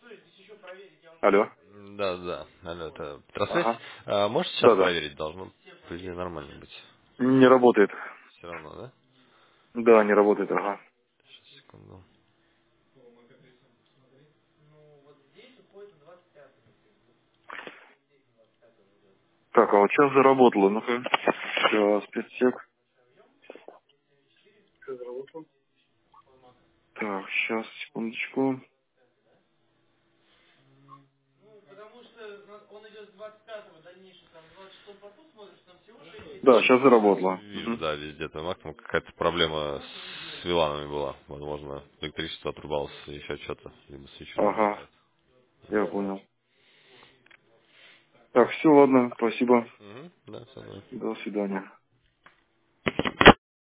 Алло. Да, да. Алло, это Петросвязь. Ага. Можете сейчас Да-да. проверить? Должно, по идее, нормально быть. Не работает. Все равно, да? Да, не работает, ага. Сейчас, секунду. Так, а вот сейчас заработало. Ну-ка. Сейчас, спецсек. Так, сейчас, секундочку. Да, сейчас заработало. Вижу, Мгм. да, везде. Там максимум какая-то проблема с виланами была. Возможно, электричество отрубалось, еще что-то. Либо свечу не Ага, набирает. я понял. Так, все, ладно, спасибо. Угу, да, все. До свидания.